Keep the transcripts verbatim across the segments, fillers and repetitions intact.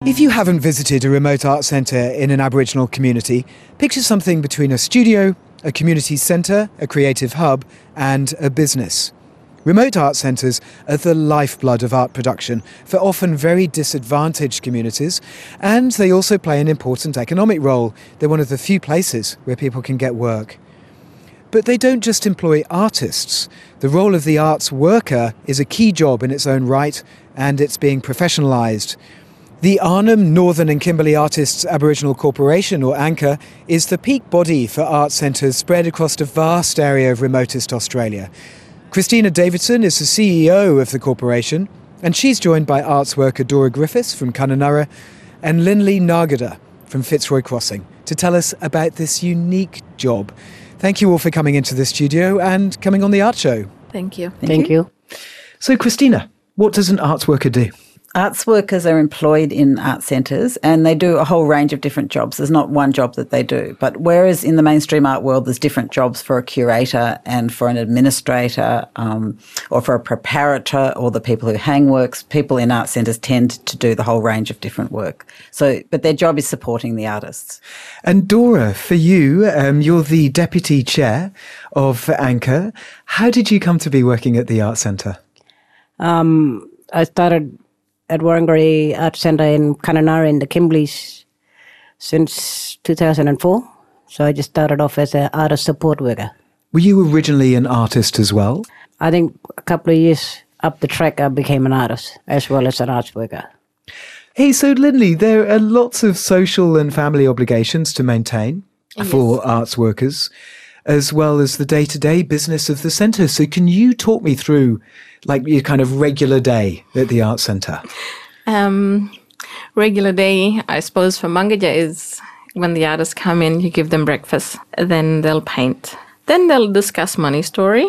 If you haven't visited a remote arts centre in an Aboriginal community, picture something between a studio, a community centre, a creative hub, and a business. Remote art centres are the lifeblood of art production for often very disadvantaged communities, and they also play an important economic role. They're one of the few places where people can get work. But they don't just employ artists. The role of the arts worker is a key job in its own right, and it's being professionalised. The Arnhem Northern and Kimberley Artists Aboriginal Corporation, or ANCA, is the peak body for art centres spread across a vast area of remotest Australia. Christina Davidson is the C E O of the corporation, and she's joined by arts worker Dora Griffiths from Kununurra and Linley Nagada from Fitzroy Crossing to tell us about this unique job. Thank you all for coming into the studio and coming on the Art Show. Thank you. Thank, Thank you. you. So, Christina, what does an arts worker do? Arts workers are employed in art centres and they do a whole range of different jobs. There's not one job that they do. But whereas in the mainstream art world there's different jobs for a curator and for an administrator um, or for a preparator or the people who hang works, people in art centres tend to do the whole range of different work. So, but their job is supporting the artists. And Dora, for you, um, you're the Deputy Chair of ANCA. How did you come to be working at the Art Centre? Um, I started at Warringah Art Centre in Kununurra in the Kimbleys since two thousand four. So I just started off as an artist support worker. Were you originally an artist as well? I think a couple of years up the track I became an artist as well as an arts worker. Hey, so Linley, there are lots of social and family obligations to maintain yes. for arts workers, as well as the day-to-day business of the centre. So can you talk me through like your kind of regular day at the Art Centre? Um, regular day, I suppose, for Mungaja is when the artists come in, you give them breakfast, then they'll paint. Then they'll discuss money story.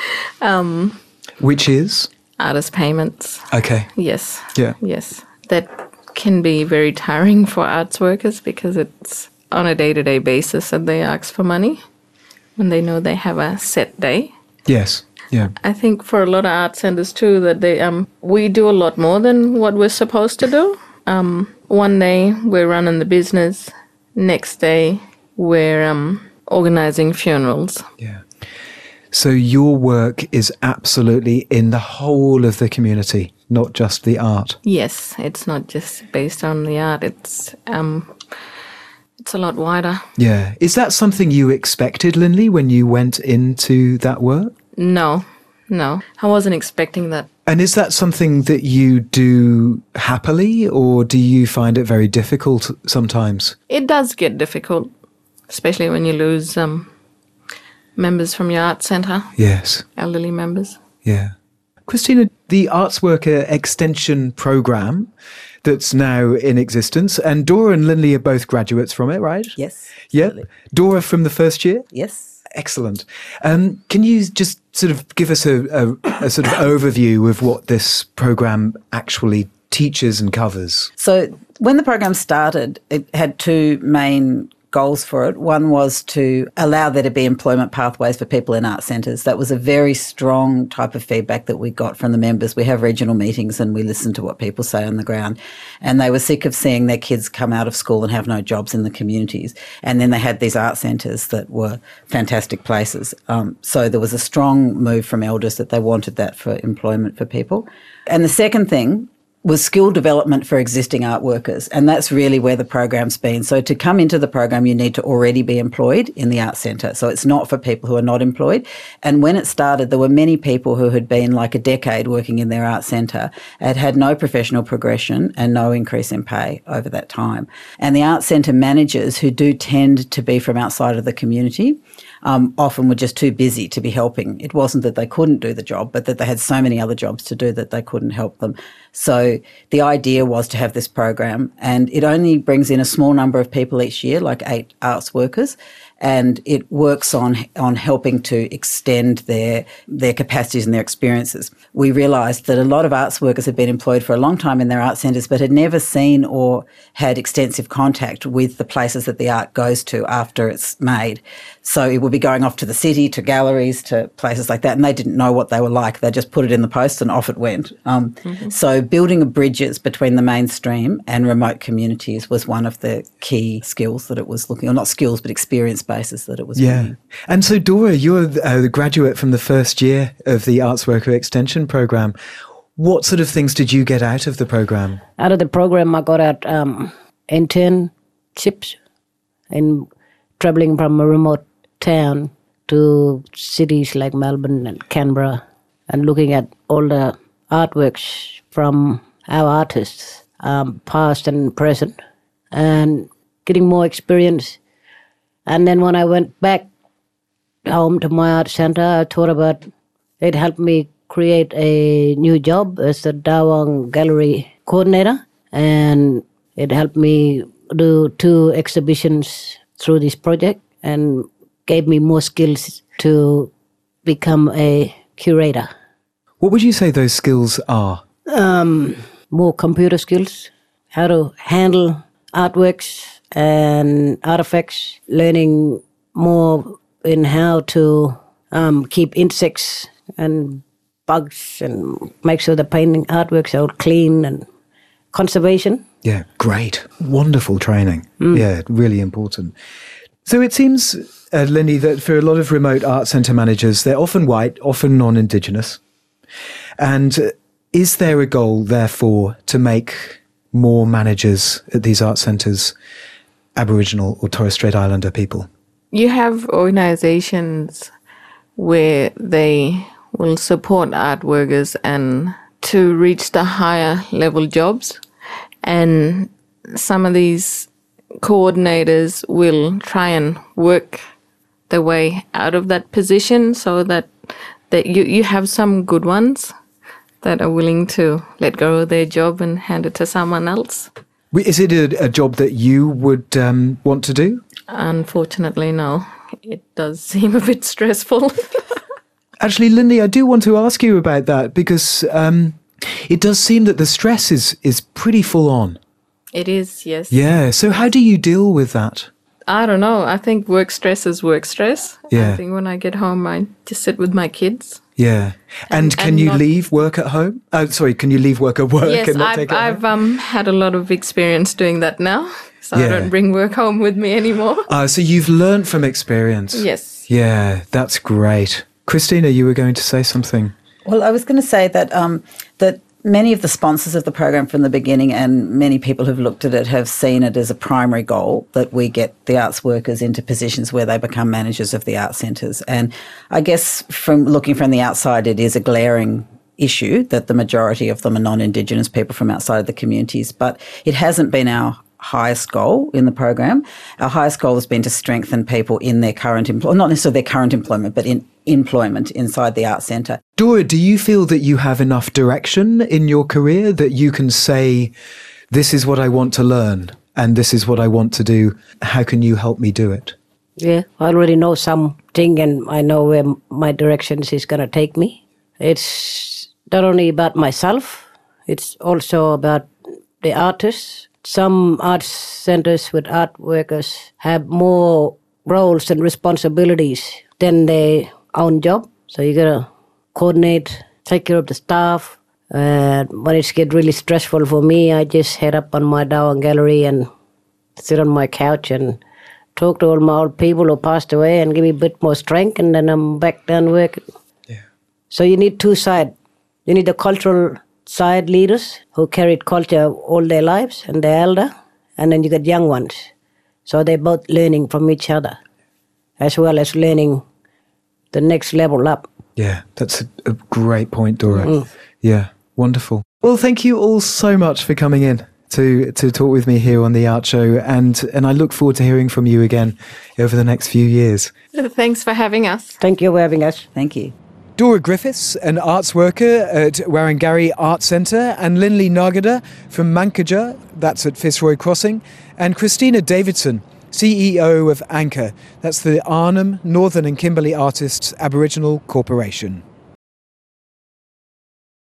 Um, Which is? Artist payments. Okay. Yes. Yeah. Yes. That can be very tiring for arts workers because it's on a day-to-day basis that they ask for money when they know they have a set day. Yes. Yeah. I think for a lot of art centres too that they um we do a lot more than what we're supposed to do. Um, one day we're running the business, next day we're um organising funerals. Yeah. So your work is absolutely in the whole of the community, not just the art. Yes, it's not just based on the art. It's um it's a lot wider. Yeah. Is that something you expected, Linley, when you went into that work? No, no. I wasn't expecting that. And is that something that you do happily, or do you find it very difficult sometimes? It does get difficult, especially when you lose um, members from your art centre. Yes. Elderly members. Yeah. Christina, the Arts Worker Extension Programme that's now in existence, and Dora and Linley are both graduates from it, right? Yes. Yep. Dora from the first year? Yes. Excellent. Um, can you just sort of give us a, a, a sort of overview of what this program actually teaches and covers? So when the program started, it had two main goals for it. One was to allow there to be employment pathways for people in art centres. That was a very strong type of feedback that we got from the members. We have regional meetings and we listen to what people say on the ground. And they were sick of seeing their kids come out of school and have no jobs in the communities. And then they had these art centres that were fantastic places. Um, so there was a strong move from elders that they wanted that for employment for people. And the second thing was skill development for existing art workers, and that's really where the program's been. So to come into the program, you need to already be employed in the art centre. So it's not for people who are not employed. And when it started, there were many people who had been like a decade working in their art centre and had no professional progression and no increase in pay over that time. And the art centre managers, who do tend to be from outside of the community, Um, often were just too busy to be helping. It wasn't that they couldn't do the job, but that they had so many other jobs to do that they couldn't help them. So the idea was to have this program, and it only brings in a small number of people each year, like eight arts workers, and it works on on helping to extend their their capacities and their experiences. We realised that a lot of arts workers had been employed for a long time in their art centres but had never seen or had extensive contact with the places that the art goes to after it's made. So it would be going off to the city, to galleries, to places like that, and they didn't know what they were like. They just put it in the post and off it went. Um, mm-hmm. So building bridges between the mainstream and remote communities was one of the key skills that it was looking, or not skills, but experience bases that it was Yeah. bringing. And so, Dora, you're uh, the graduate from the first year of the Arts Worker Extension Programme. What sort of things did you get out of the programme? Out of the program, I got out um, internships in traveling from a remote town to cities like Melbourne and Canberra and looking at all the artworks from our artists, um, past and present, and getting more experience. And then when I went back home to my art centre, I thought about it helped me create a new job as the Dawang Gallery coordinator, and it helped me do two exhibitions through this project and gave me more skills to become a curator. What would you say those skills are? Um, more computer skills, how to handle artworks and artifacts, learning more in how to um, keep insects and bugs and make sure the painting artworks are clean, and conservation. Yeah, great. Wonderful training. Mm. Yeah, really important. So it seems, uh, Lindy, that for a lot of remote art centre managers, they're often white, often non-Indigenous. And uh, is there a goal, therefore, to make more managers at these art centres Aboriginal or Torres Strait Islander people? You have organizations where they will support art workers and to reach the higher level jobs. And some of these coordinators will try and work their way out of that position so that, that you, you have some good ones that are willing to let go of their job and hand it to someone else. Is it a, a job that you would um, want to do? Unfortunately, no. It does seem a bit stressful. Actually, Lindy, I do want to ask you about that because um, it does seem that the stress is, is pretty full on. It is, yes. Yeah. So how do you deal with that? I don't know. I think work stress is work stress. Yeah. I think when I get home, I just sit with my kids. Yeah. And, And- can and you not- leave work at home? Oh, sorry, can you leave work at work Yes, and not I've, take it I've home? um, had a lot of experience doing that now. So Yeah. I don't bring work home with me anymore. Uh, so you've learned from experience. Yes. Yeah, that's great. Christina, you were going to say something. Well, I was going to say that um, that many of the sponsors of the program from the beginning and many people who've looked at it have seen it as a primary goal that we get the arts workers into positions where they become managers of the art centres. And I guess from looking from the outside, it is a glaring issue that the majority of them are non-Indigenous people from outside of the communities, but it hasn't been our highest goal in the program. Our highest goal has been to strengthen people in their current employment, not necessarily their current employment, but in employment inside the art centre. Dora, do you feel that you have enough direction in your career that you can say, this is what I want to learn and this is what I want to do? How can you help me do it? Yeah, I already know something and I know where my directions is going to take me. It's not only about myself, it's also about the artists. Some art centres with art workers have more roles and responsibilities than their own job. So you got to coordinate, take care of the staff. Uh, when it's get really stressful for me, I just head up on my Dawang Gallery and sit on my couch and talk to all my old people who passed away and give me a bit more strength, and then I'm back down work. Yeah. So you need two sides. You need the cultural side leaders who carried culture all their lives and they're elder, and then you got young ones. So they're both learning from each other as well as learning the next level up. Yeah, that's a, a great point, Dora. Mm. Yeah, wonderful. Well, thank you all so much for coming in to to talk with me here on the Art Show, and and I look forward to hearing from you again over the next few years. Thanks for having us. Thank you for having us. Thank you. Dora Griffiths, an arts worker at Warringari Art Centre, and Linley Nagada from Mankaja, that's at Fitzroy Crossing, and Christina Davidson, C E O of Anchor. That's the Arnhem, Northern and Kimberley Artists Aboriginal Corporation.